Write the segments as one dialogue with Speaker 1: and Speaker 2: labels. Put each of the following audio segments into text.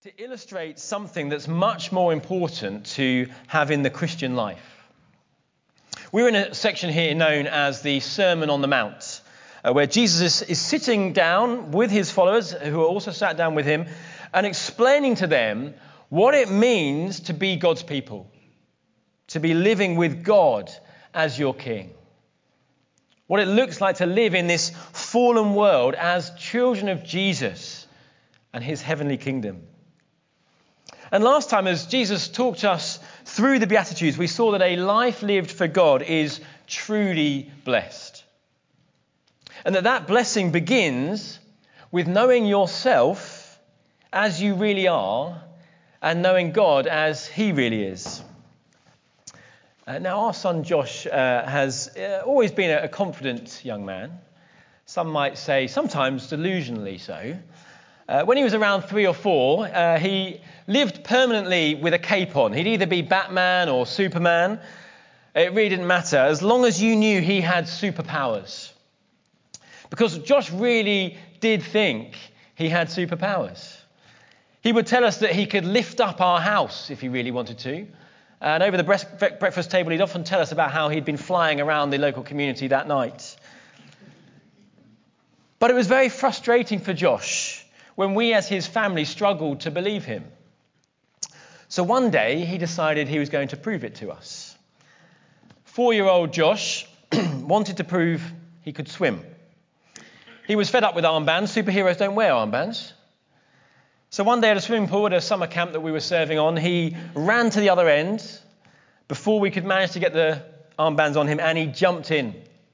Speaker 1: to illustrate something that's much more important to have in the Christian life. We're in a section here known as the Sermon on the Mount, where Jesus is sitting down with his followers, who are also sat down with him, and explaining to them what it means to be God's people, to be living with God as your King. What it looks like to live in this fallen world as children of Jesus and his heavenly kingdom. And last time, as Jesus talked us through the Beatitudes, we saw that a life lived for God is truly blessed. And that blessing begins with knowing yourself as you really are and knowing God as he really is. Now, our son Josh has always been a confident young man. Some might say sometimes delusionally so. When he was around 3 or 4, he lived permanently with a cape on. He'd either be Batman or Superman. It really didn't matter, as long as you knew he had superpowers. Because Josh really did think he had superpowers. He would tell us that he could lift up our house if he really wanted to. And over the breakfast table, he'd often tell us about how he'd been flying around the local community that night. But it was very frustrating for Josh when we as his family struggled to believe him. So one day he decided he was going to prove it to us. 4-year-old Josh wanted to prove he could swim. He was fed up with armbands. Superheroes don't wear armbands. So one day at a swimming pool at a summer camp that we were serving on, he ran to the other end before we could manage to get the armbands on him, and he jumped in.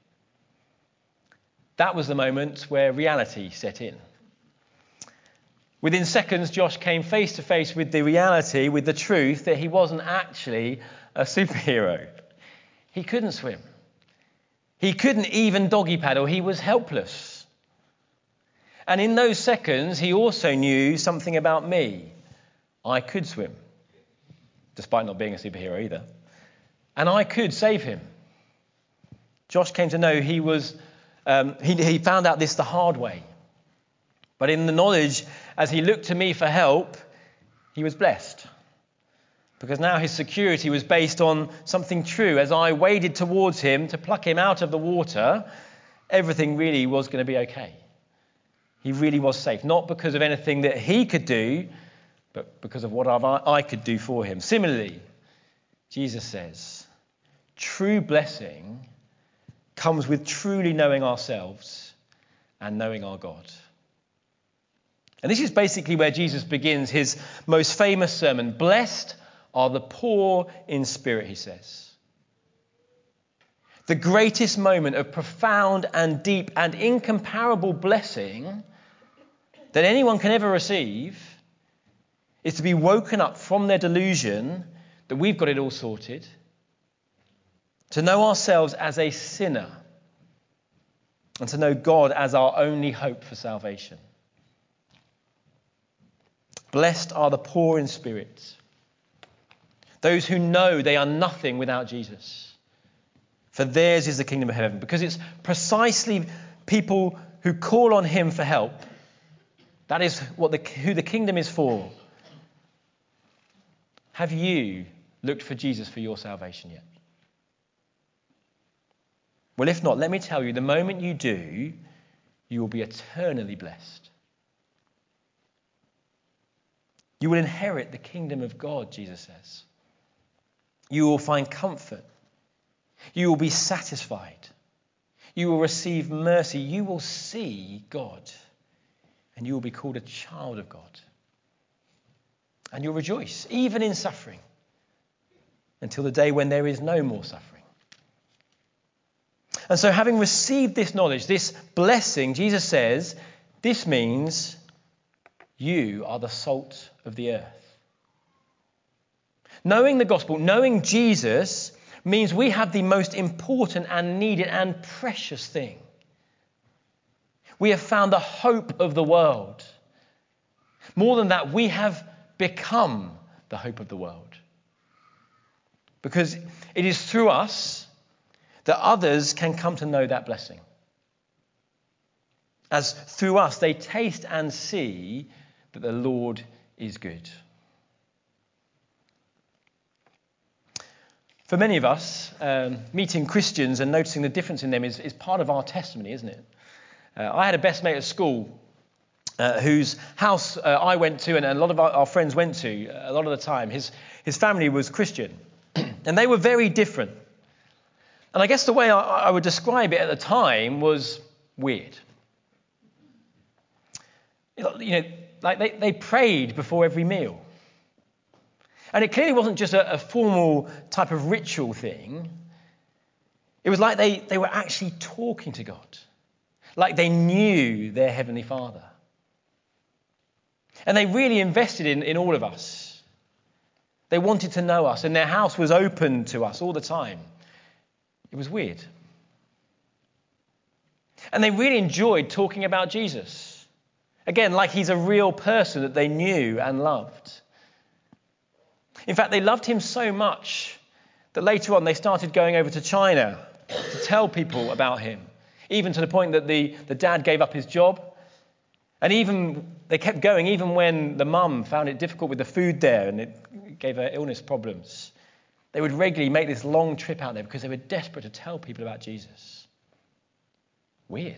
Speaker 1: That was the moment where reality set in. Within seconds, Josh came face to face with the reality, with the truth that he wasn't actually a superhero. He couldn't swim. He couldn't even doggy paddle. He was helpless. And in those seconds, he also knew something about me. I could swim, despite not being a superhero either. And I could save him. Josh came to know he found out this the hard way. But in the knowledge, as he looked to me for help, he was blessed. Because now his security was based on something true. As I waded towards him to pluck him out of the water, everything really was going to be okay. He really was safe, not because of anything that he could do, but because of what I could do for him. Similarly, Jesus says, true blessing comes with truly knowing ourselves and knowing our God. And this is basically where Jesus begins his most famous sermon. Blessed are the poor in spirit, he says. The greatest moment of profound and deep and incomparable blessing that anyone can ever receive is to be woken up from their delusion that we've got it all sorted, to know ourselves as a sinner, and to know God as our only hope for salvation. Blessed are the poor in spirit, those who know they are nothing without Jesus, for theirs is the kingdom of heaven. Because it's precisely people who call on him for help. That is who the kingdom is for. Have you looked for Jesus for your salvation yet? Well, if not, let me tell you, the moment you do, you will be eternally blessed. You will inherit the kingdom of God, Jesus says. You will find comfort. You will be satisfied. You will receive mercy. You will see God. And you will be called a child of God. And you'll rejoice, even in suffering, until the day when there is no more suffering. And so having received this knowledge, this blessing, Jesus says, this means you are the salt of the earth. Knowing the gospel, knowing Jesus, means we have the most important and needed and precious thing. We have found the hope of the world. More than that, we have become the hope of the world. Because it is through us that others can come to know that blessing. As through us they taste and see that the Lord is good. For many of us, meeting Christians and noticing the difference in them is part of our testimony, isn't it? I had a best mate at school whose house I went to and a lot of our friends went to a lot of the time. His family was Christian and they were very different. And I guess the way I would describe it at the time was weird. Like they prayed before every meal. And it clearly wasn't just a formal type of ritual thing. It was like they were actually talking to God. Like they knew their Heavenly Father. And they really invested in all of us. They wanted to know us, and their house was open to us all the time. It was weird. And they really enjoyed talking about Jesus. Again, like he's a real person that they knew and loved. In fact, they loved him so much that later on they started going over to China to tell people about him, even to the point that the dad gave up his job. And even they kept going, even when the mum found it difficult with the food there and it gave her illness problems. They would regularly make this long trip out there because they were desperate to tell people about Jesus. Weird.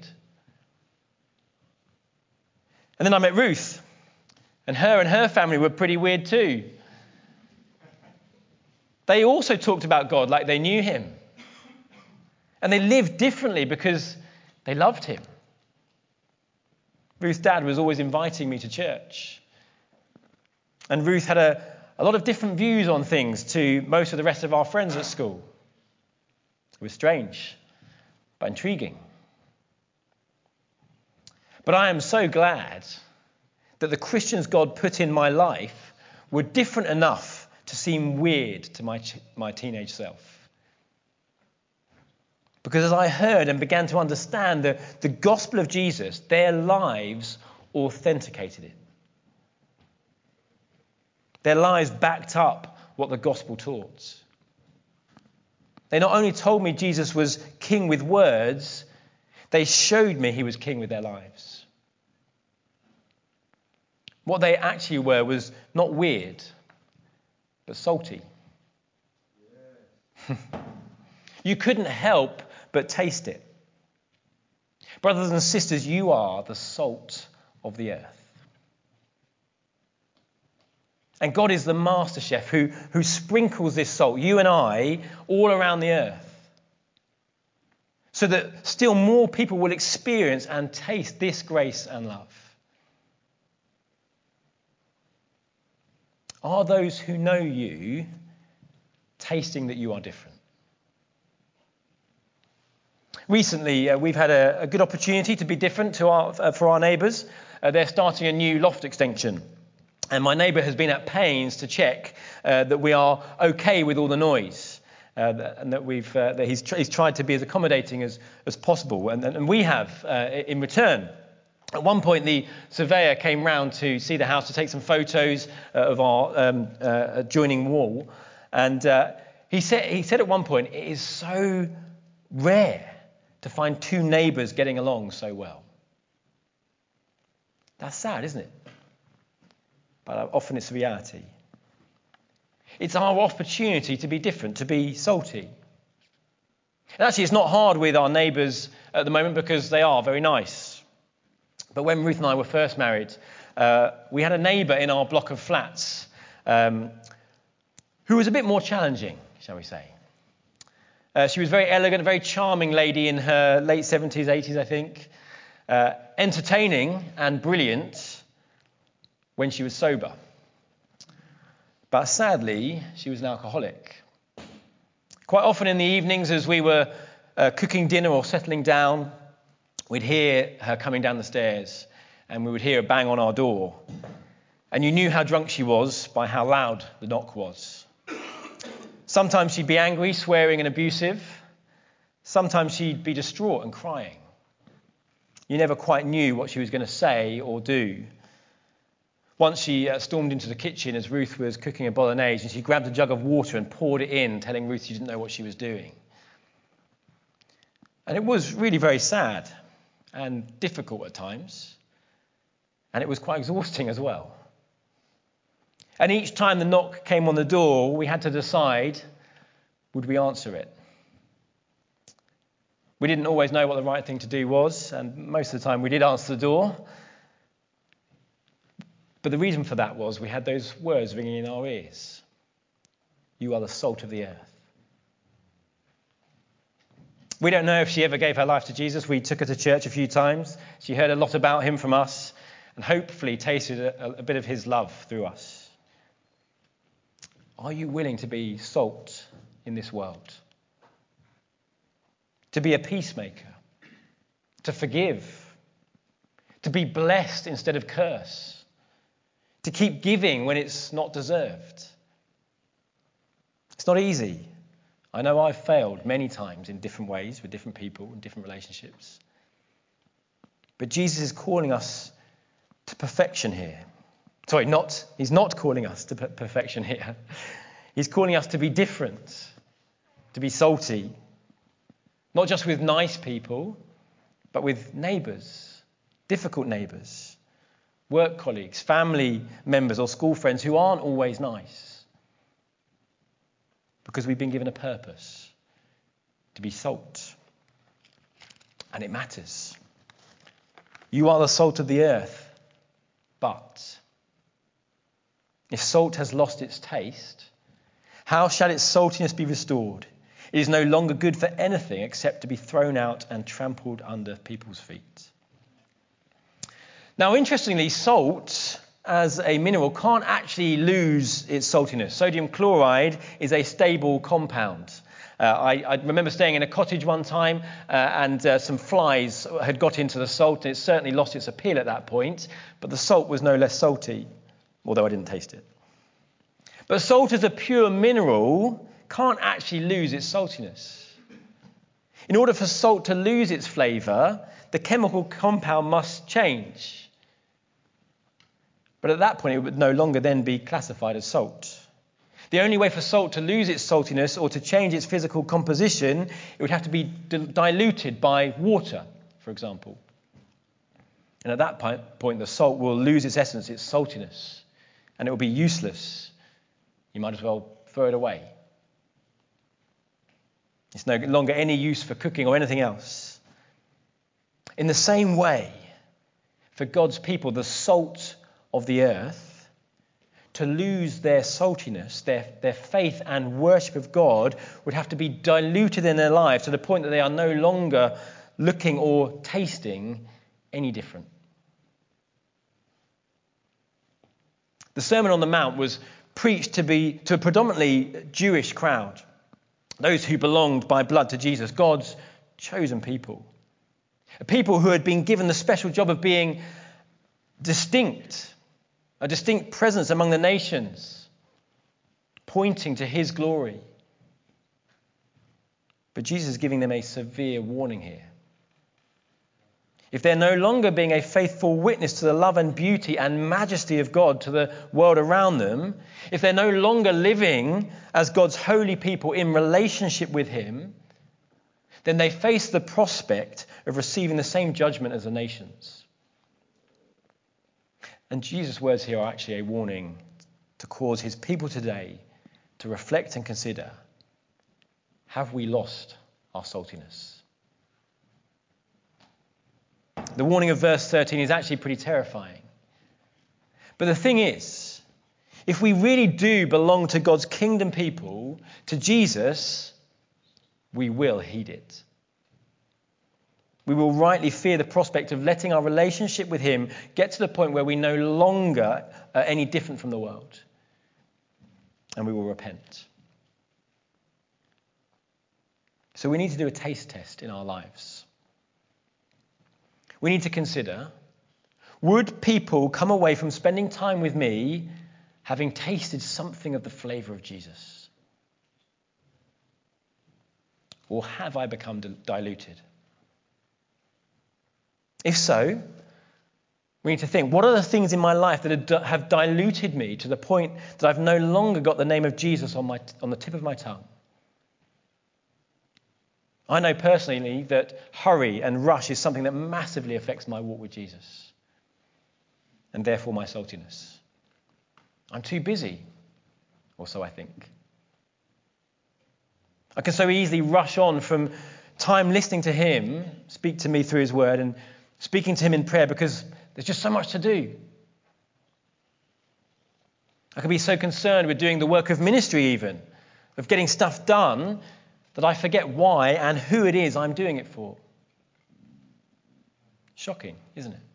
Speaker 1: And then I met Ruth, and her family were pretty weird too. They also talked about God like they knew him. And they lived differently because they loved him. Ruth's dad was always inviting me to church. And Ruth had a lot of different views on things to most of the rest of our friends at school. It was strange, but intriguing. But I am so glad that the Christians God put in my life were different enough to seem weird to my teenage self. Because as I heard and began to understand the gospel of Jesus, their lives authenticated it. Their lives backed up what the gospel taught. They not only told me Jesus was king with words, they showed me he was king with their lives. What they actually were was not weird, but salty. You couldn't help but taste it. Brothers and sisters, you are the salt of the earth. And God is the master chef who sprinkles this salt, you and I, all around the earth. So that still more people will experience and taste this grace and love. Are those who know you tasting that you are different? Recently, we've had a good opportunity to be different for our neighbours. They're starting a new loft extension. And my neighbour has been at pains to check that we are okay with all the noise. And that he's tried to be as accommodating as possible. And we have in return. At one point, the surveyor came round to see the house to take some photos of our adjoining wall. And he said at one point, it is so rare to find two neighbours getting along so well. That's sad, isn't it? But often it's a reality. It's our opportunity to be different, to be salty. And actually, it's not hard with our neighbours at the moment because they are very nice. But when Ruth and I were first married, we had a neighbour in our block of flats who was a bit more challenging, shall we say. She was a very elegant, very charming lady in her late 70s, 80s, I think. Entertaining and brilliant when she was sober. But sadly, she was an alcoholic. Quite often in the evenings as we were cooking dinner or settling down, we'd hear her coming down the stairs and we would hear a bang on our door. And you knew how drunk she was by how loud the knock was. Sometimes she'd be angry, swearing and abusive. Sometimes she'd be distraught and crying. You never quite knew what she was going to say or do. Once she stormed into the kitchen as Ruth was cooking a bolognese and she grabbed a jug of water and poured it in, telling Ruth she didn't know what she was doing. And it was really very sad and difficult at times. And it was quite exhausting as well. And each time the knock came on the door, we had to decide, would we answer it? We didn't always know what the right thing to do was, and most of the time we did answer the door. But the reason for that was we had those words ringing in our ears. You are the salt of the earth. We don't know if she ever gave her life to Jesus. We took her to church a few times. She heard a lot about him from us and hopefully tasted a bit of his love through us. Are you willing to be salt in this world? To be a peacemaker? To forgive? To be blessed instead of curse? To keep giving when it's not deserved? It's not easy. I know I've failed many times in different ways with different people and different relationships. But Jesus is calling us to perfection here. He's not calling us to perfection here. He's calling us to be different, to be salty. Not just with nice people, but with neighbours, difficult neighbours, work colleagues, family members or school friends who aren't always nice. Because we've been given a purpose to be salt. And it matters. You are the salt of the earth. But if salt has lost its taste, how shall its saltiness be restored? It is no longer good for anything except to be thrown out and trampled under people's feet. Now, interestingly, salt as a mineral can't actually lose its saltiness. Sodium chloride is a stable compound. I remember staying in a cottage one time and some flies had got into the salt and it certainly lost its appeal at that point, but the salt was no less salty, although I didn't taste it. But salt as a pure mineral can't actually lose its saltiness. In order for salt to lose its flavour, the chemical compound must change. But at that point, it would no longer then be classified as salt. The only way for salt to lose its saltiness or to change its physical composition, it would have to be diluted by water, for example. And at that point, the salt will lose its essence, its saltiness, and it will be useless. You might as well throw it away. It's no longer any use for cooking or anything else. In the same way, for God's people, the salt of the earth, to lose their saltiness, their faith and worship of God would have to be diluted in their lives to the point that they are no longer looking or tasting any different. The Sermon on the Mount was preached to a predominantly Jewish crowd, those who belonged by blood to Jesus, God's chosen people. A people who had been given the special job of being distinct, a distinct presence among the nations, pointing to his glory. But Jesus is giving them a severe warning here. If they're no longer being a faithful witness to the love and beauty and majesty of God to the world around them, if they're no longer living as God's holy people in relationship with him, then they face the prospect of receiving the same judgment as the nations. And Jesus' words here are actually a warning to cause his people today to reflect and consider, have we lost our saltiness? The warning of verse 13 is actually pretty terrifying. But the thing is, if we really do belong to God's kingdom people, to Jesus, we will heed it. We will rightly fear the prospect of letting our relationship with him get to the point where we no longer are any different from the world. And we will repent. So we need to do a taste test in our lives. We need to consider, would people come away from spending time with me having tasted something of the flavour of Jesus? Or have I become diluted? If so, we need to think, what are the things in my life that have diluted me to the point that I've no longer got the name of Jesus on the tip of my tongue? I know personally that hurry and rush is something that massively affects my walk with Jesus, and therefore my saltiness. I'm too busy, or so I think. I can so easily rush on from time listening to him speak to me through his word and speaking to him in prayer because there's just so much to do. I can be so concerned with doing the work of ministry even, of getting stuff done, that I forget why and who it is I'm doing it for. Shocking, isn't it?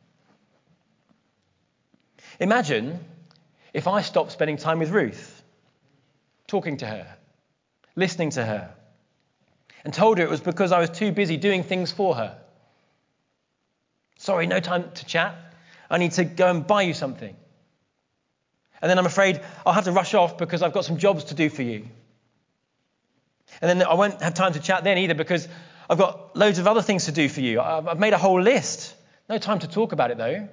Speaker 1: Imagine if I stopped spending time with Ruth, talking to her, listening to her, and told her it was because I was too busy doing things for her. Sorry, no time to chat. I need to go and buy you something. And then I'm afraid I'll have to rush off because I've got some jobs to do for you. And then I won't have time to chat then either because I've got loads of other things to do for you. I've made a whole list. No time to talk about it though.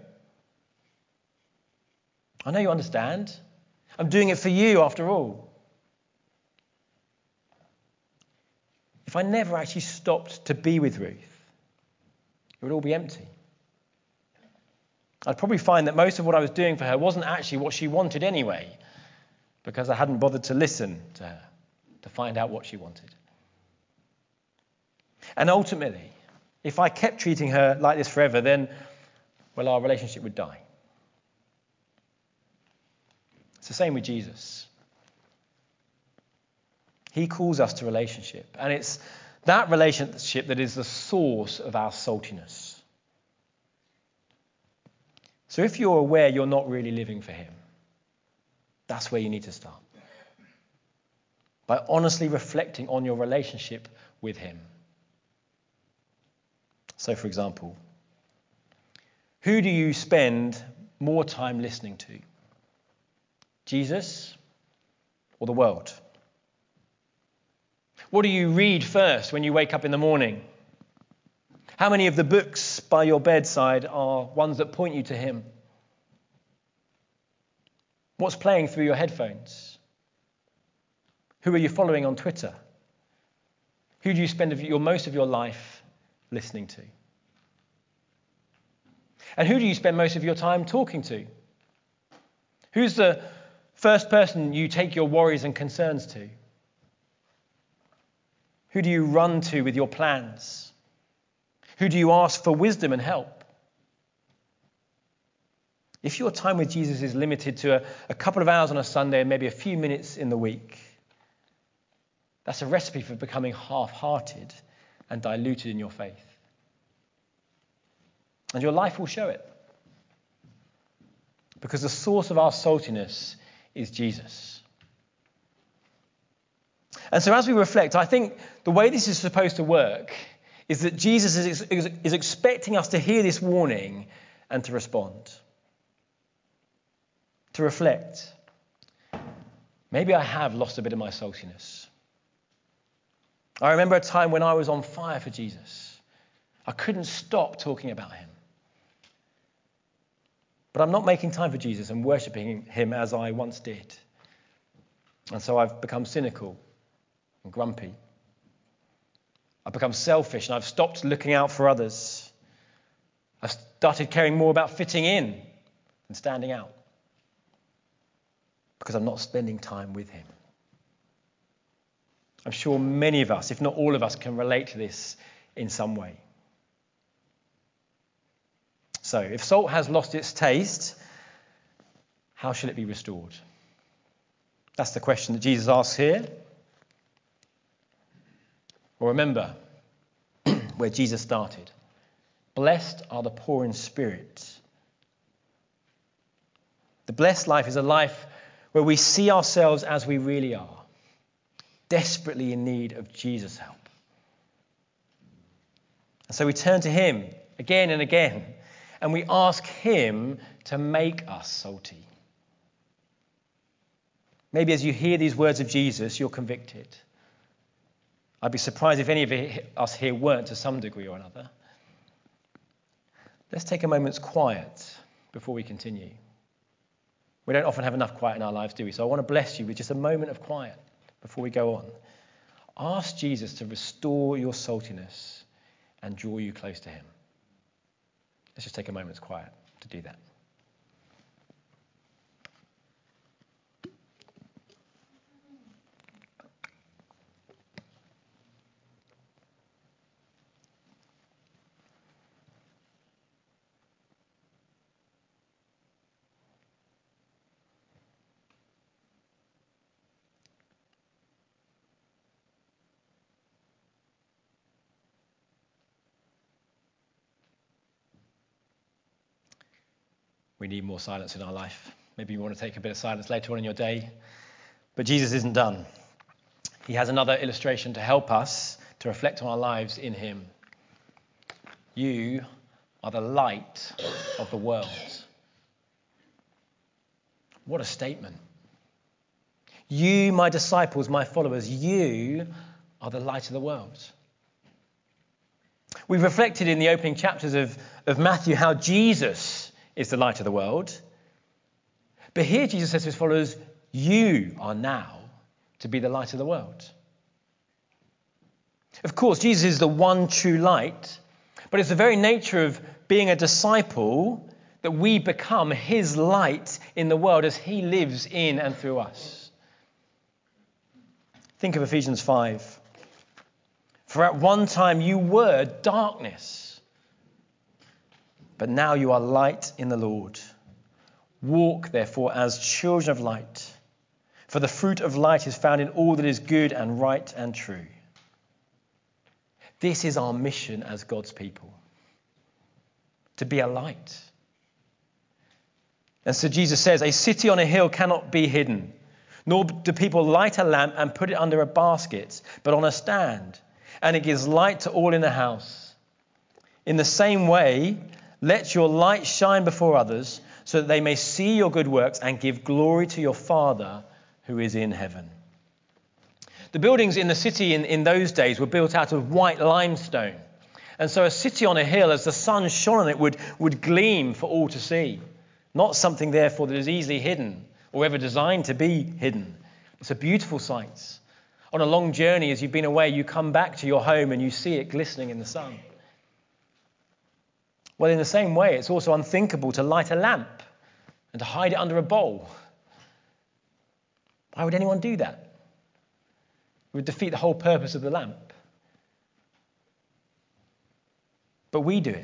Speaker 1: I know you understand. I'm doing it for you after all. If I never actually stopped to be with Ruth, it would all be empty. I'd probably find that most of what I was doing for her wasn't actually what she wanted anyway, because I hadn't bothered to listen to her, to find out what she wanted. And ultimately, if I kept treating her like this forever, then, well, our relationship would die. It's the same with Jesus. He calls us to relationship, and it's that relationship that is the source of our saltiness. So if you're aware you're not really living for him, that's where you need to start. By honestly reflecting on your relationship with him. So, for example, who do you spend more time listening to? Jesus or the world? What do you read first when you wake up in the morning? How many of the books by your bedside are ones that point you to him? What's playing through your headphones? Who are you following on Twitter? Who do you spend most of your life listening to? And who do you spend most of your time talking to? Who's the first person you take your worries and concerns to? Who do you run to with your plans? Who do you ask for wisdom and help? If your time with Jesus is limited to a couple of hours on a Sunday and maybe a few minutes in the week, that's a recipe for becoming half-hearted and diluted in your faith. And your life will show it. Because the source of our saltiness is Jesus. And so as we reflect, I think the way this is supposed to work is that Jesus is expecting us to hear this warning and to respond. To reflect. Maybe I have lost a bit of my saltiness. I remember a time when I was on fire for Jesus. I couldn't stop talking about him. But I'm not making time for Jesus and worshipping him as I once did. And so I've become cynical and grumpy. I've become selfish and I've stopped looking out for others. I've started caring more about fitting in than standing out. Because I'm not spending time with him. I'm sure many of us, if not all of us, can relate to this in some way. So, if salt has lost its taste, how shall it be restored? That's the question that Jesus asks here. Well, remember where Jesus started. Blessed are the poor in spirit. The blessed life is a life where we see ourselves as we really are, desperately in need of Jesus' help. And so we turn to him again and again, and we ask him to make us salty. Maybe as you hear these words of Jesus, you're convicted. I'd be surprised if any of us here weren't to some degree or another. Let's take a moment's quiet before we continue. We don't often have enough quiet in our lives, do we? So I want to bless you with just a moment of quiet before we go on. Ask Jesus to restore your saltiness and draw you close to him. Let's just take a moment's quiet to do that. We need more silence in our life. Maybe you want to take a bit of silence later on in your day. But Jesus isn't done. He has another illustration to help us to reflect on our lives in him. You are the light of the world. What a statement. You, my disciples, my followers, you are the light of the world. We've reflected in the opening chapters of Matthew how Jesus is the light of the world. But here Jesus says to his followers, you are now to be the light of the world. Of course, Jesus is the one true light, but it's the very nature of being a disciple that we become his light in the world as he lives in and through us. Think of Ephesians 5. For at one time you were darkness, but now you are light in the Lord. Walk, therefore, as children of light, for the fruit of light is found in all that is good and right and true. This is our mission as God's people, to be a light. And so Jesus says, a city on a hill cannot be hidden, nor do people light a lamp and put it under a basket, but on a stand, and it gives light to all in the house. In the same way, let your light shine before others, so that they may see your good works and give glory to your Father who is in heaven. The buildings in the city in those days were built out of white limestone. And so a city on a hill, as the sun shone on it, would gleam for all to see. Not something, therefore, that is easily hidden or ever designed to be hidden. It's a beautiful sight. On a long journey, as you've been away, you come back to your home and you see it glistening in the sun. Well, in the same way, it's also unthinkable to light a lamp and to hide it under a bowl. Why would anyone do that? It would defeat the whole purpose of the lamp. But we do it.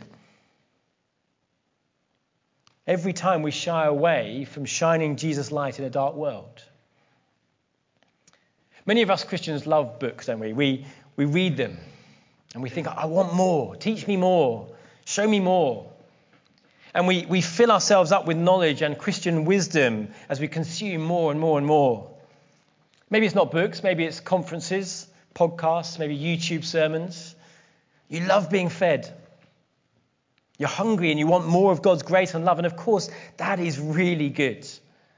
Speaker 1: Every time we shy away from shining Jesus' light in a dark world. Many of us Christians love books, don't we? We read them and we think, I want more. Teach me more. Show me more. And we fill ourselves up with knowledge and Christian wisdom as we consume more and more and more. Maybe it's not books, maybe it's conferences, podcasts, maybe YouTube sermons. You love being fed. You're hungry and you want more of God's grace and love. And of course, that is really good.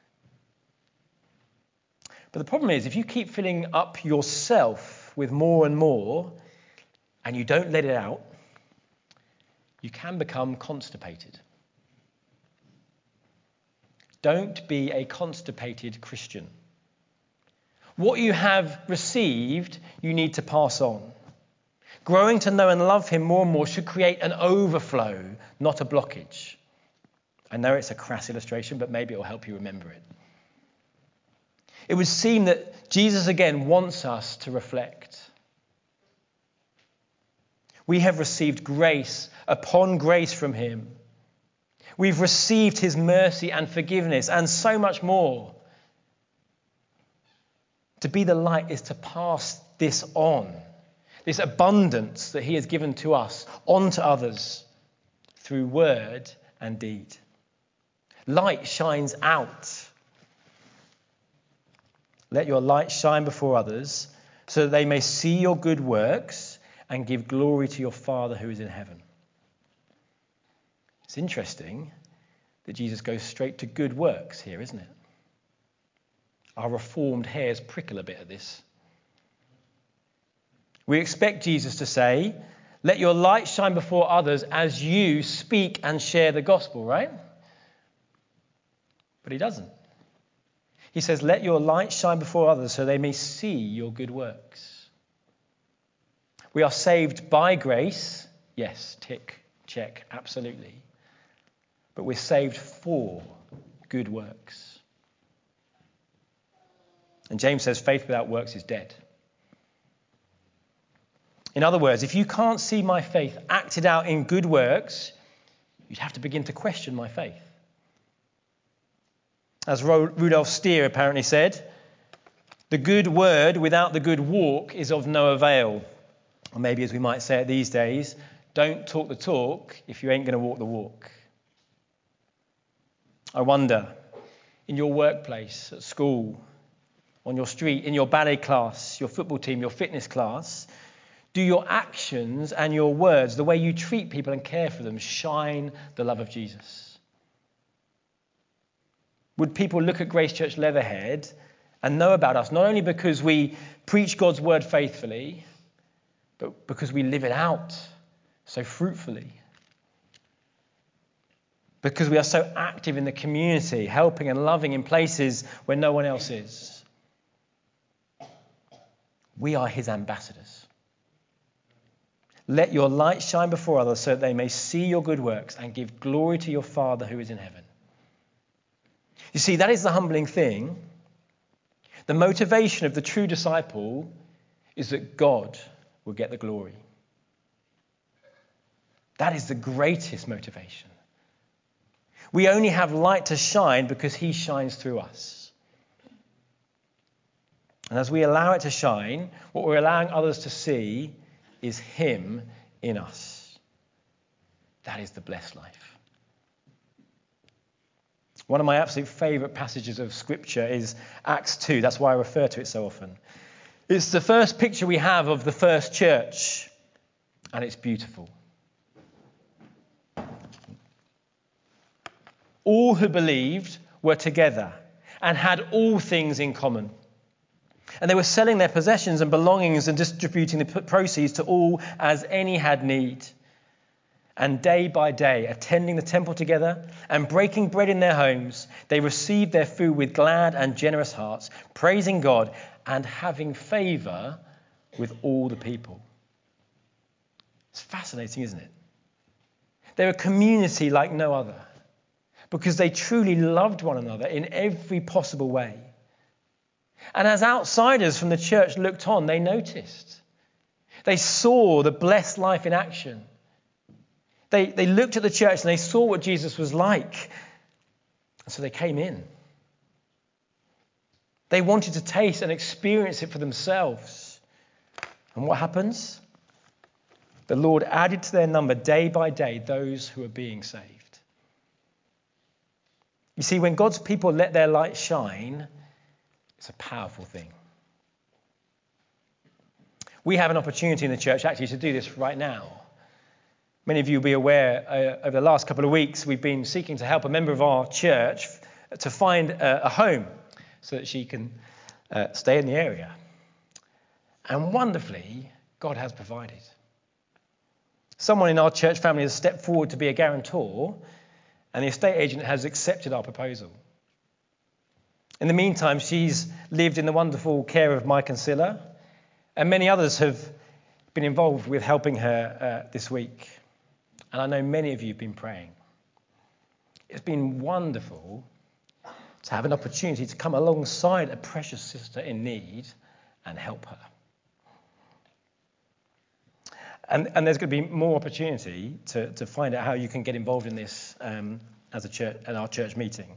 Speaker 1: But the problem is, if you keep filling up yourself with more and more, and you don't let it out, you can become constipated. Don't be a constipated Christian. What you have received, you need to pass on. Growing to know and love him more and more should create an overflow, not a blockage. I know it's a crass illustration, but maybe it will help you remember it. It would seem that Jesus again wants us to reflect. We have received grace upon grace from him. We've received his mercy and forgiveness and so much more. To be the light is to pass this on, this abundance that he has given to us, on to others through word and deed. Light shines out. Let your light shine before others so that they may see your good works and give glory to your Father who is in heaven. It's interesting that Jesus goes straight to good works here, isn't it? Our reformed hairs prickle a bit at this. We expect Jesus to say, let your light shine before others as you speak and share the gospel, right? But he doesn't. He says, let your light shine before others so they may see your good works. We are saved by grace. Yes, tick, check, absolutely. But we're saved for good works. And James says faith without works is dead. In other words, if you can't see my faith acted out in good works, you'd have to begin to question my faith. As Rudolf Steer apparently said, the good word without the good walk is of no avail. Or maybe as we might say it these days, don't talk the talk if you ain't going to walk the walk. I wonder, in your workplace, at school, on your street, in your ballet class, your football team, your fitness class, do your actions and your words, the way you treat people and care for them, shine the love of Jesus? Would people look at Grace Church Leatherhead and know about us, not only because we preach God's word faithfully, but because we live it out so fruitfully? Because we are so active in the community, helping and loving in places where no one else is. We are his ambassadors. Let your light shine before others so that they may see your good works and give glory to your Father who is in heaven. You see, that is the humbling thing. The motivation of the true disciple is that God will get the glory. That is the greatest motivation. We only have light to shine because he shines through us. And as we allow it to shine, what we're allowing others to see is him in us. That is the blessed life. One of my absolute favourite passages of Scripture is Acts 2. That's why I refer to it so often. It's the first picture we have of the first church, and it's beautiful. All who believed were together and had all things in common. And they were selling their possessions and belongings and distributing the proceeds to all as any had need. And day by day, attending the temple together and breaking bread in their homes, they received their food with glad and generous hearts, praising God and having favour with all the people. It's fascinating, isn't it? They're a community like no other because they truly loved one another in every possible way. And as outsiders from the church looked on, they noticed. They saw the blessed life in action. They looked at the church and they saw what Jesus was like. And so they came in. They wanted to taste and experience it for themselves. And what happens? The Lord added to their number day by day those who are being saved. You see, when God's people let their light shine, it's a powerful thing. We have an opportunity in the church actually to do this right now. Many of you will be aware over the last couple of weeks we've been seeking to help a member of our church to find a home so that she can stay in the area. And wonderfully, God has provided. Someone in our church family has stepped forward to be a guarantor, and the estate agent has accepted our proposal. In the meantime, she's lived in the wonderful care of Mike and Scylla, and many others have been involved with helping her this week. And I know many of you have been praying. It's been wonderful to have an opportunity to come alongside a precious sister in need and help her. And there's going to be more opportunity to find out how you can get involved in this as a church at our church meeting.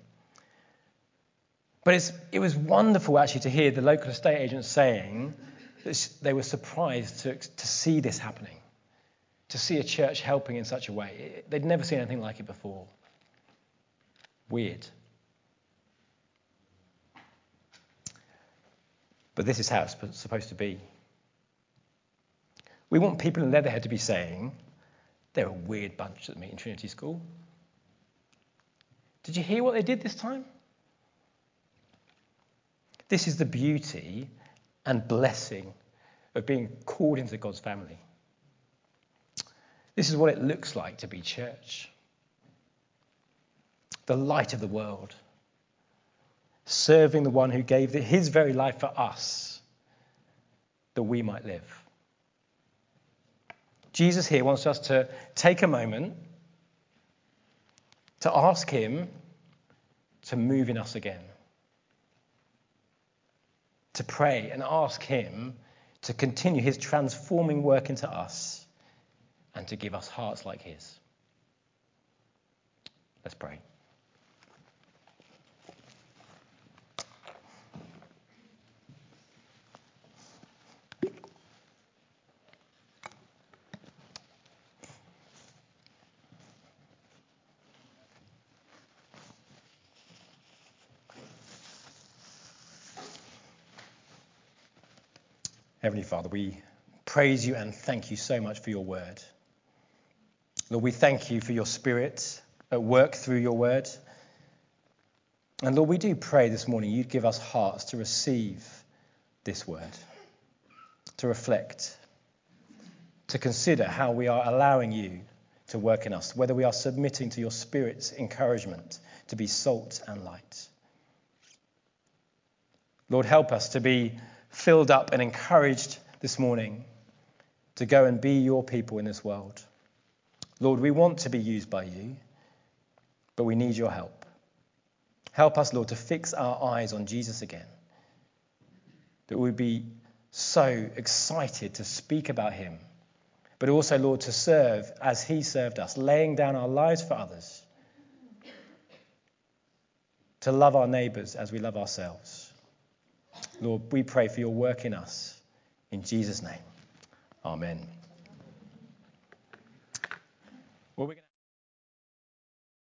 Speaker 1: But it was wonderful actually to hear the local estate agents saying that they were surprised to see this happening, to see a church helping in such a way. They'd never seen anything like it before. Weird. But this is how it's supposed to be. We want people in Leatherhead to be saying, they're a weird bunch that meet in Trinity School. Did you hear what they did this time? This is the beauty and blessing of being called into God's family. This is what it looks like to be church. The light of the world. Serving the one who gave his very life for us, that we might live. Jesus here wants us to take a moment to ask him to move in us again. To pray and ask him to continue his transforming work into us and to give us hearts like his. Let's pray. Heavenly Father, we praise you and thank you so much for your word. Lord, we thank you for your Spirit at work through your word. And Lord, we do pray this morning you'd give us hearts to receive this word, to reflect, to consider how we are allowing you to work in us, whether we are submitting to your Spirit's encouragement to be salt and light. Lord, help us to be filled up and encouraged this morning to go and be your people in this world. Lord, we want to be used by you, but we need your help. Help us, Lord, to fix our eyes on Jesus again, that we'd be so excited to speak about him, but also, Lord, to serve as he served us, laying down our lives for others, to love our neighbours as we love ourselves. Lord, we pray for your work in us. In Jesus' name, amen. Well, we're gonna